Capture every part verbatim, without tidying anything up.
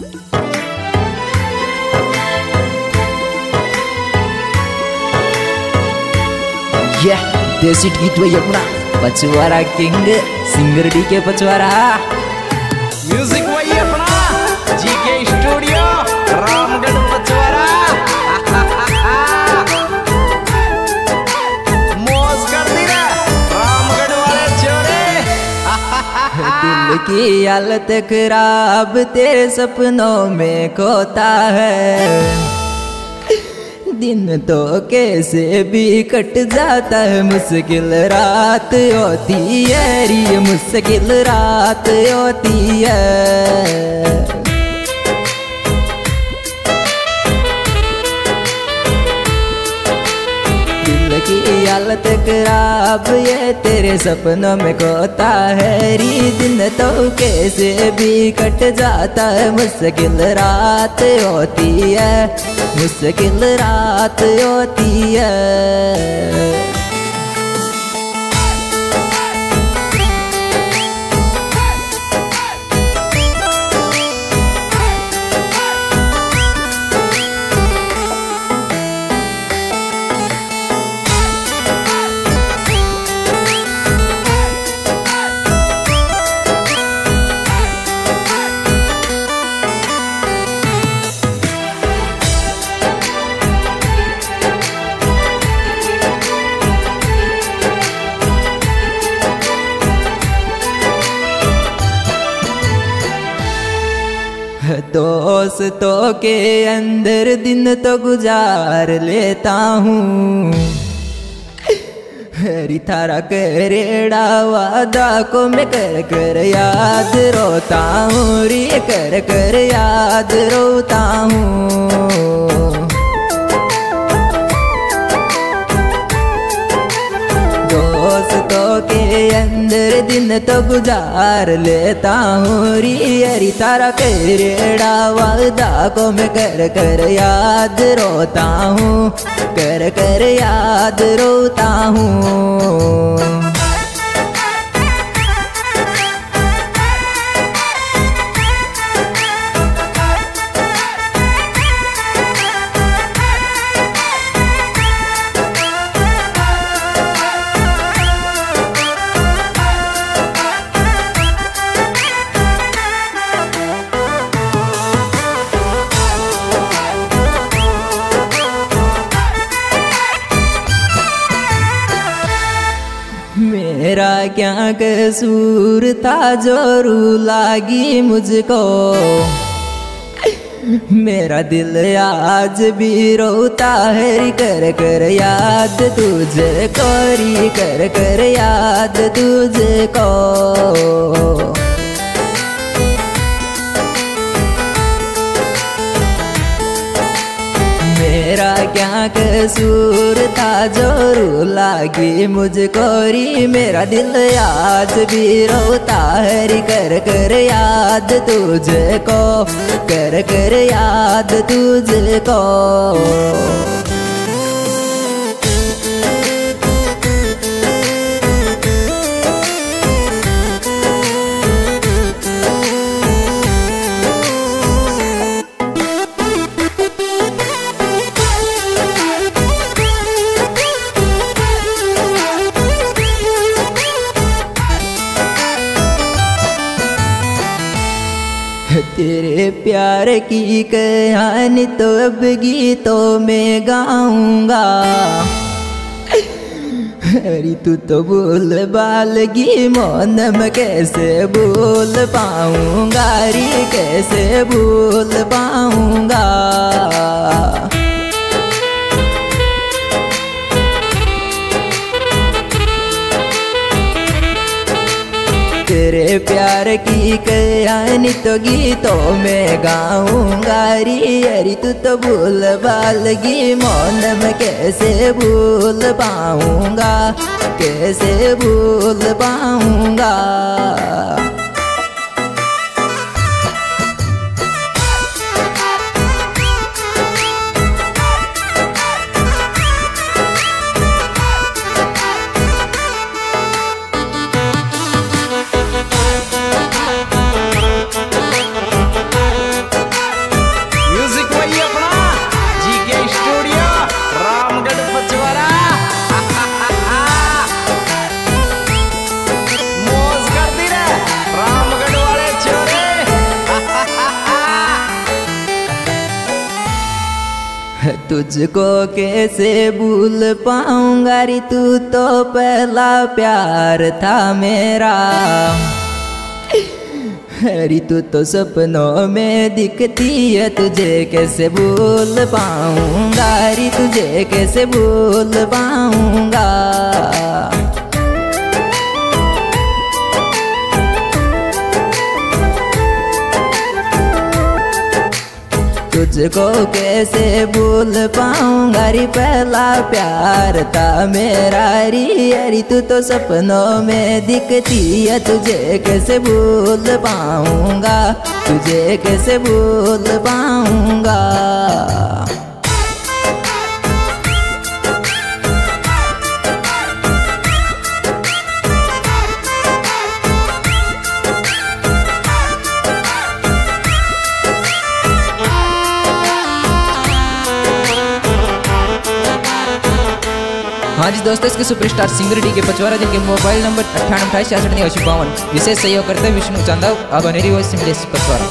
Yeah, देसी गीत वही अपना पचवारा किंग सिंगर डी के पचवारा। म्यूजिक वही अपना जी के स्टूडियो रामगढ़ पचवारा। मौज कर दी रे रामगढ़ वाले छोरे। दिल की हालत खराब तेरे सपनों में खोता है, दिन तो कैसे भी कट जाता है, मुश्किल रात होती है री, मुश्किल रात होती है। दिल की हालत खराब ये तेरे सपनों में खोता है री, दिन तो कैसे भी कट जाता है, मुश्किल रात होती है, मुश्किल रात होती है। दोस्तों के अंदर दिन तो गुजार लेता हूँ, हरी थारा करेड़ा वादा को मैं कर कर याद रोता हूँ रे, कर कर याद रोता हूँ। दोस्तों के अंदर दिन तो गुजार लेता हूँ री, हरी तारा करेड़ा वादा को मैं कर कर याद रोता हूँ, कर कर याद रोता हूँ। मेरा क्या कसूर था जो रू लागी मुझको, मेरा दिल आज भी रोता है कर कर याद तुझे कोरी, कर कर याद तुझे को। मेरा क्या कसूर था जो रू लागी मुझको री, मेरा दिल आज भी रोता है री, कर कर याद तुझे को, कर कर याद तुझे को। तेरे प्यार की कहानी तो अब गीतों में गाऊंगा, अरे तू तो बोल बालगी मौन में कैसे बोल पाऊंगा रे, कैसे बोल पाऊंगा। तेरे प्यार की कहानी तो गीतों में गाऊंगा री, अरे तू तो भूल बालगी मौन में कैसे भूल पाऊंगा, कैसे भूल पाऊंगा। तुझको कैसे भूल पाऊंगा रे, तू तो पहला प्यार था मेरा। अरे तू तो सपनों में दिखती है, तुझे कैसे भूल पाऊंगा रे, तुझे कैसे भूल पाऊंगा। तुझको कैसे भूल पाऊंगा रे, पहला प्यार था मेरा रे। अरे तू तो सपनों में दिखती है, तुझे कैसे भूल पाऊंगा, तुझे कैसे भूल पाऊंगा। हाँ जी दोस्तों, इसके सुपरस्टार सिंगर डी के पचवारा जिनके मोबाइल नंबर अट्ठानवे अट्ठाईस छियासठ अस्सी बावन, विशेष सहयोग करते हैं विष्णु चांदा अब अनेरी वॉइस सिमलेश पचवारा।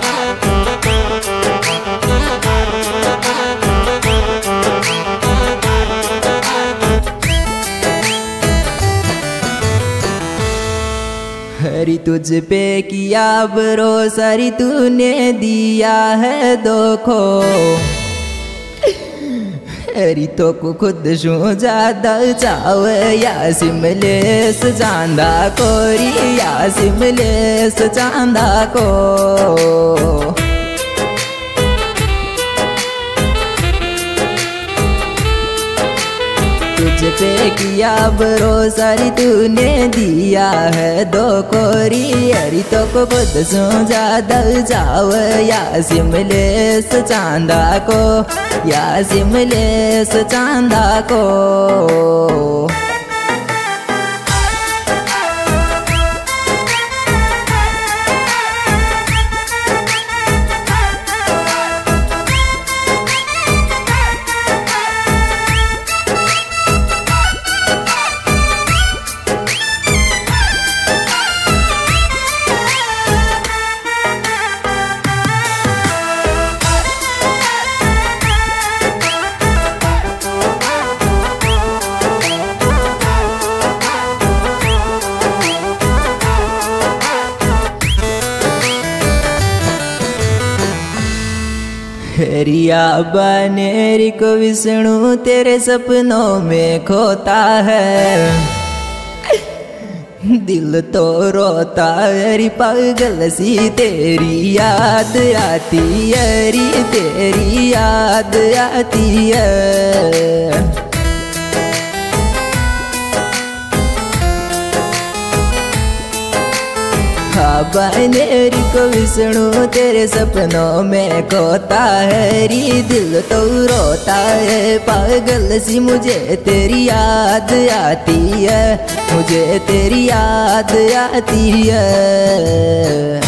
हरी तुझ पे किया भरोसा रे, तूने दिया है धोखो। अरे तो को खुद शू ज्यादा चाव या सिमलेस चांदा कोरी, या सिमलेस चांदा को। तुझ पे किया भरोसा रे, तूने दिया है दो कोरी। अरे तो को खुद सो ज्यादा जाव या सिमलेस चांदा को, या सिमलेस चांदा को। रिया बनेरी को विष्णु तेरे सपनों में खोता है, दिल तो रोता है पागल सी तेरी याद आती है री, तेरी याद आती है। बनेरी को विष्णु तेरे सपनों में खोता है री, दिल तो रोता है पागल सी मुझे तेरी याद आती है, मुझे तेरी याद आती है।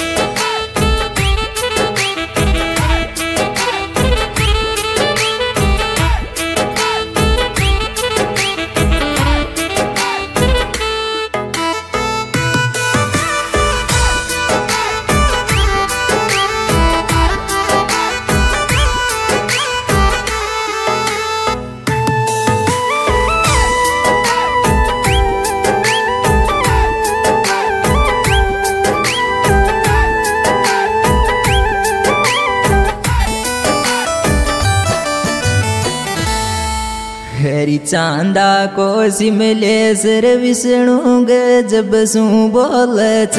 हरी चांदा को सिमलेस रे विष्णु गजब सू बोलच,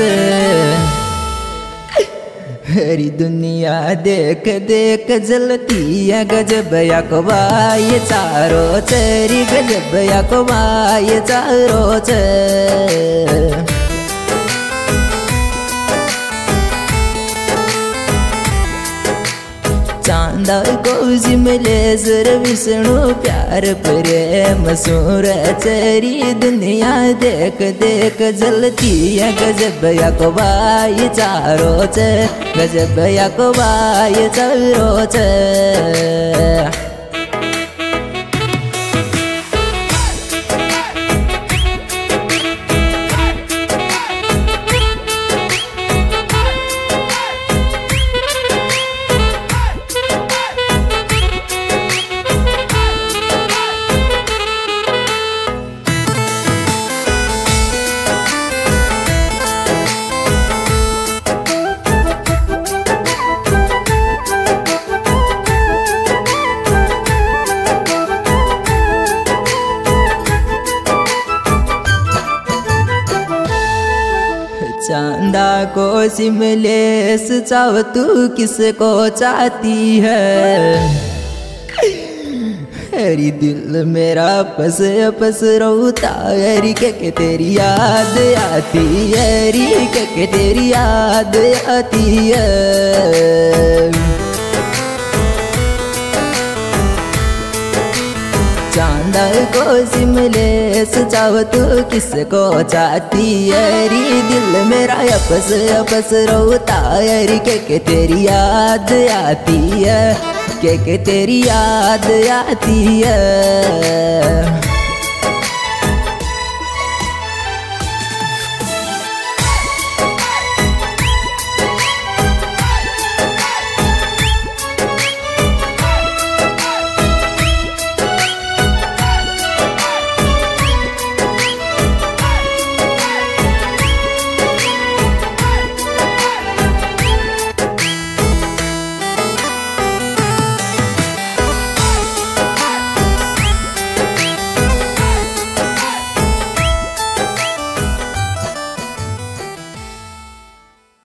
हरी दुनिया देख देख जलती है गजब यकबाई चारो चेरी, गजब यकबाई चारो चे। चांदा को सिमलेस रे विष्णु प्यार प्रेम सूर चेरी, दुनिया देख देख जलती है गजब यकबाई चारो चे, गजब यकबाई चारो चे। सिमलेस चाव तू किसको चाहती है। अरे दिल मेरा पस पस रोता अरे के के तेरी याद आती है, अरे के के तेरी याद आती है। चांदा को सिमलेस चाव तू किसको चाहती है, अरे दिल मेरा अपस अपस रोता अरे के के तेरी याद आती है, के के तेरी याद आती है।